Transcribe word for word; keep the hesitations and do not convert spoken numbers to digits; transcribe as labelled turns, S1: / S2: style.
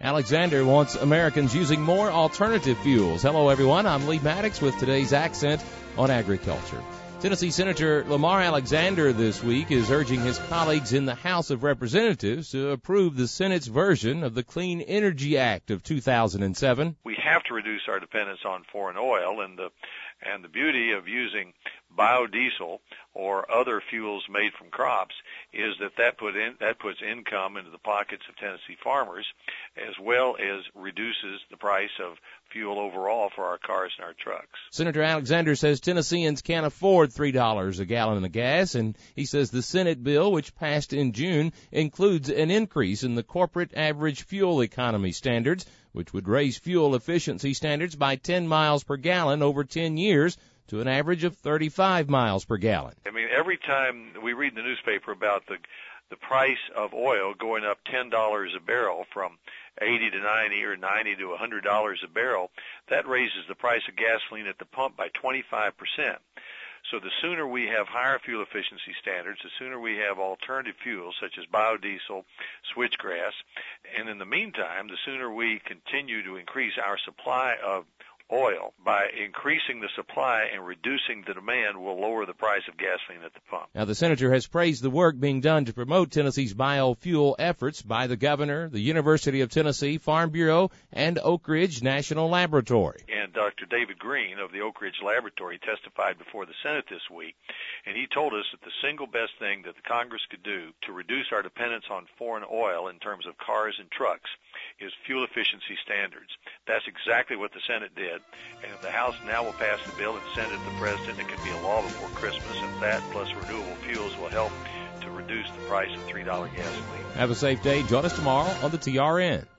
S1: Alexander wants Americans using more alternative fuels. Hello, everyone. I'm Lee Maddox with today's accent on agriculture. Tennessee Senator Lamar Alexander this week is urging his colleagues in the House of Representatives to approve the Senate's version of the Clean Energy Act of two thousand seven.
S2: We have to reduce our dependence on foreign oil, and the and the beauty of using biodiesel or other fuels made from crops is that that put in that puts income into the pockets of Tennessee farmers, as well as reduces the price of fuel overall for our cars and our trucks.
S1: Senator Alexander says Tennesseans can't afford three dollars a gallon of gas, and he says the Senate bill, which passed in June, includes an increase in the corporate average fuel economy standards, which would raise fuel efficiency standards by ten miles per gallon over ten years to an average of thirty-five miles per gallon.
S2: I mean, every time we read in the newspaper about the the price of oil going up ten dollars a barrel from eighty to ninety or ninety to one hundred dollars a barrel, that raises the price of gasoline at the pump by twenty-five percent. So the sooner we have higher fuel efficiency standards, the sooner we have alternative fuels such as biodiesel, switchgrass, and in the meantime, the sooner we continue to increase our supply of oil by increasing the supply and reducing the demand will lower the price of gasoline at the pump.
S1: Now, the senator has praised the work being done to promote Tennessee's biofuel efforts by the governor, the University of Tennessee, Farm Bureau, and Oak Ridge National Laboratory.
S2: And Doctor David Green of the Oak Ridge Laboratory testified before the Senate this week, and he told us that the single best thing that the Congress could do to reduce our dependence on foreign oil in terms of cars and trucks is fuel efficiency standards. That's exactly what the Senate did. And if the House now will pass the bill and send it to the President, it could be a law before Christmas, and that plus renewable fuels will help to reduce the price of three dollars gasoline.
S1: Have a safe day. Join us tomorrow on the T R N.